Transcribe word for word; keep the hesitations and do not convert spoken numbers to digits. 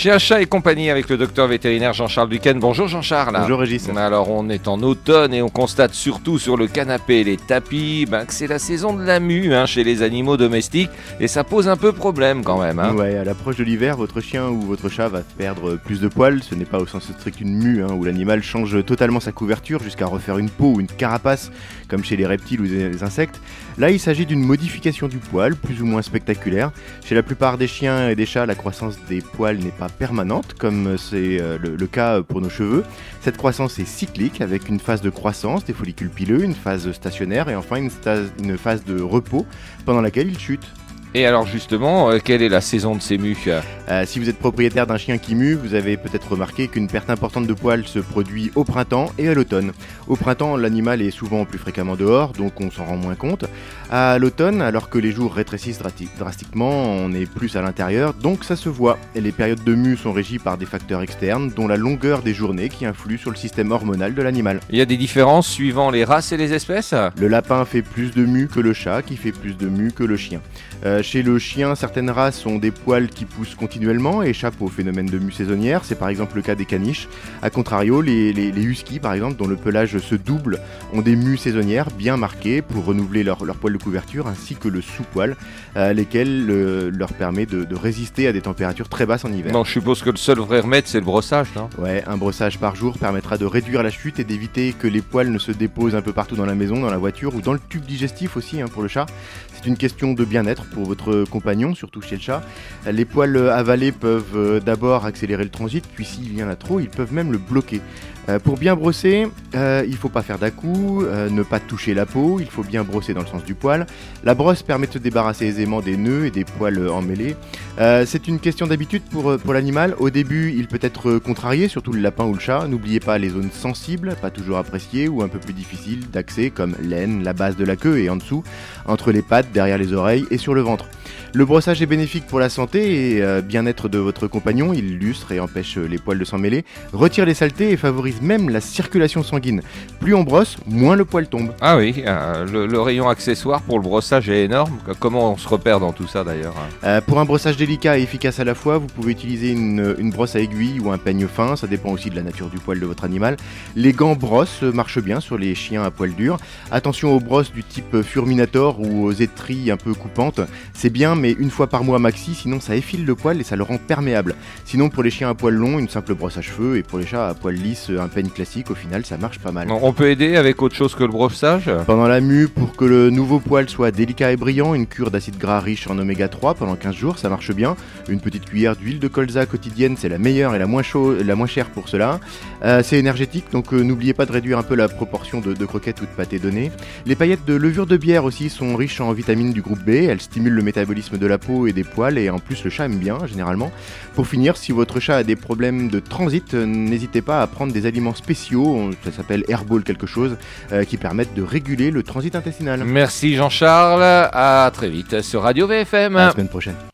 Chien, chat et compagnie avec le docteur vétérinaire Jean-Charles Duquesne. Bonjour Jean-Charles. Bonjour Régis. Alors on est en automne et on constate surtout sur le canapé et les tapis ben, que c'est la saison de la mue hein, chez les animaux domestiques et ça pose un peu problème quand même. Hein. Ouais, à l'approche de l'hiver, votre chien ou votre chat va perdre plus de poils. Ce n'est pas au sens strict une mue hein, où l'animal change totalement sa couverture jusqu'à refaire une peau ou une carapace comme chez les reptiles ou les insectes. Là il s'agit d'une modification du poil plus ou moins spectaculaire. Chez la plupart des chiens et des chats, la croissance des poils n'est pas permanente comme c'est euh, le, le cas pour nos cheveux. Cette croissance est cyclique avec une phase de croissance des follicules pileux, une phase stationnaire et enfin une, sta- une phase de repos pendant laquelle ils chutent. Et alors justement, euh, quelle est la saison de ces mues ? euh, Si vous êtes propriétaire d'un chien qui mue, vous avez peut-être remarqué qu'une perte importante de poils se produit au printemps et à l'automne. Au printemps, l'animal est souvent plus fréquemment dehors, donc on s'en rend moins compte. À l'automne, alors que les jours rétrécissent drati- drastiquement, on est plus à l'intérieur, donc ça se voit. Et les périodes de mue sont régies par des facteurs externes, dont la longueur des journées qui influent sur le système hormonal de l'animal. Il y a des différences suivant les races et les espèces ? Le lapin fait plus de mue que le chat, qui fait plus de mue que le chien. Euh, chez le chien, certaines races ont des poils qui poussent continuellement et échappent au phénomène de mue saisonnière. C'est par exemple le cas des caniches. A contrario, les, les, les huskies, par exemple, dont le pelage se double, ont des mues saisonnières bien marquées pour renouveler leur, leur poil de couverture, ainsi que le sous-poil, euh, lesquels euh, leur permet de, de résister à des températures très basses en hiver. Non, je suppose que le seul vrai remède, c'est le brossage, non ? Ouais, un brossage par jour permettra de réduire la chute et d'éviter que les poils ne se déposent un peu partout dans la maison, dans la voiture ou dans le tube digestif aussi hein, pour le chat. C'est une question de bien-être pour votre compagnon, surtout chez le chat. Les poils avalés peuvent d'abord accélérer le transit, puis s'il y en a trop, ils peuvent même le bloquer. Euh, pour bien brosser, euh, il ne faut pas faire d'à-coups, euh, ne pas toucher la peau, il faut bien brosser dans le sens du poil. La brosse permet de se débarrasser aisément des nœuds et des poils emmêlés. Euh, c'est une question d'habitude pour, pour l'animal. Au début, il peut être contrarié, surtout le lapin ou le chat. N'oubliez pas les zones sensibles, pas toujours appréciées ou un peu plus difficiles d'accès, comme l'aine, la base de la queue et en dessous, entre les pattes, derrière les oreilles et sur le ventre. Le brossage est bénéfique pour la santé et euh, bien-être de votre compagnon, il lustre et empêche les poils de s'en mêler, retire les saletés et favorise même la circulation sanguine. Plus on brosse, moins le poil tombe. Ah oui, euh, le, le rayon accessoire pour le brossage est énorme. Comment on se repère dans tout ça d'ailleurs ? euh, Pour un brossage délicat et efficace à la fois, vous pouvez utiliser une, une brosse à aiguille ou un peigne fin, ça dépend aussi de la nature du poil de votre animal. Les gants brosse marchent bien sur les chiens à poil dur. Attention aux brosses du type Furminator ou aux étrilles un peu coupantes, c'est bien mais une fois par mois maxi, sinon ça effile le poil et ça le rend perméable. Sinon pour les chiens à poil long, une simple brosse à cheveux et pour les chats à poil lisse, un peigne classique, au final ça marche pas mal. On peut aider avec autre chose que le brossage ? Pendant la mue, pour que le nouveau poil soit délicat et brillant, une cure d'acide gras riche en oméga trois pendant quinze jours, ça marche bien. Une petite cuillère d'huile de colza quotidienne, c'est la meilleure et la moins, chaud, la moins chère pour cela. Euh, c'est énergétique, donc euh, n'oubliez pas de réduire un peu la proportion de, de croquettes ou de pâté donné. Les paillettes de levure de bière aussi sont riches en vitamines du groupe B, elles stimulent le métabolisme de la peau et des poils et en plus le chat aime bien généralement. Pour finir, si votre chat a des problèmes de transit, euh, n'hésitez pas à prendre des aliments spéciaux, ça s'appelle Airball quelque chose, euh, qui permettent de réguler le transit intestinal. Merci Jean-Charles, à très vite sur Radio V F M. À la semaine prochaine.